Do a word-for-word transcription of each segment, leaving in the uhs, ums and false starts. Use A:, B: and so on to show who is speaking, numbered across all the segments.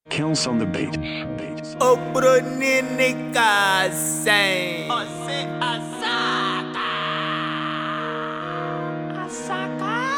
A: Kills on the beat.
B: O Brunica say
C: Ose Asaka Asaka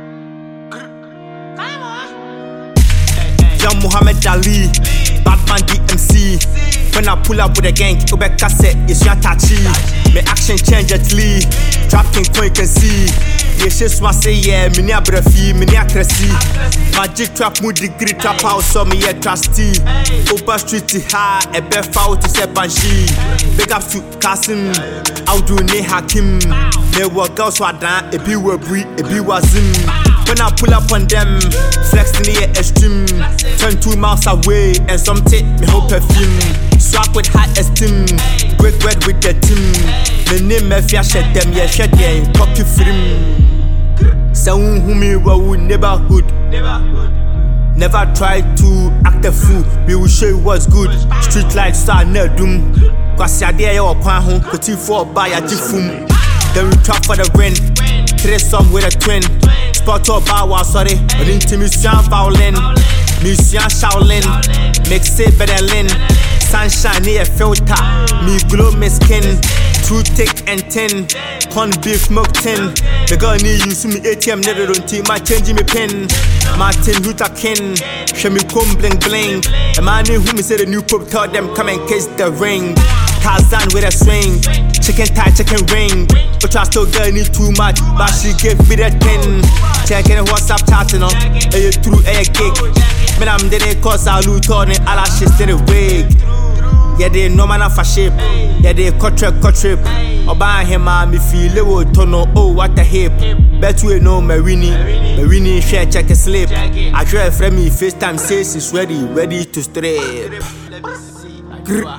C: Come on
B: Young Muhammad Ali Batman D M C When I pull up with a gang, Obek cassette, it's your touchy. My action change at Lee. Trap king coin can see. Yes, just want say yeah, me near breathy, me near cressy. Magic trap mood degree trap house, so me a trusty. Opa street high, a bear foul to say banshee. Big up to Kasim, out do ne Hakim. Me work out so I done, a be were breed, a be was him. When I pull up on them, flex in the extreme. Turn two miles away and some take me whole perfume. Swap with high esteem, break bread with the team. The name me fear shed them, yeah shed them, copy film. Someone who me wa neighborhood. Never try to act a fool, we will show you what's good. Street lights start near doom. Cause ya there you kwan home, kuti for buy a tifum. Then we trap for the win, three some with a twin. Spot up bar was sorry, but intimation violin. Musician Shaolin, mix it better than sunshine near filter, me glow my skin. Too thick and thin, corn beef milk tin. The girl need use me A T M never don't take my change me pin. Martin Luther King, show me come bling bling. A man who me say the new pope tell them come and kiss the ring. Tarzan with a swing, chicken tie, chicken ring. But I still girl need too much, but she gave me the ten. Checking WhatsApp chatting on, a you through a gig. Man I'm dead cause I loot on it, all that shit still a wig. Yeah, they no man for shape. Yeah, they cut trip, cut trip. Oba him, me feel it would turn on. Oh, what a hip. Bet we know Marini. Marini share check a slip. I try friend me FaceTime says she's ready, ready to strip. Grr.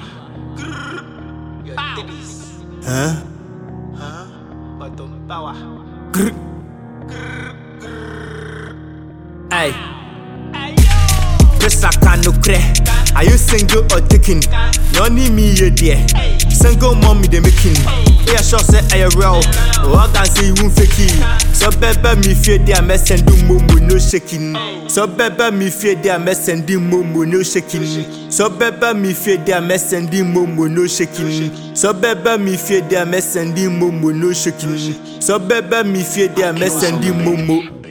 B: Huh? Huh? Grr. Hey. Chris I can't no cray. Are you single or taking? You need me here dear. Single mommy they making. Yeah sure say I real. Oh I can say you won't fake it. So baby me fear they mess and do mumu no shaking. So baby me fear they mess and do mumu no shaking. So baby me fear they mess and do mumu no shaking. So baby me fear they mess and do mumu no shaking. So baby me fear they mess and do mumu.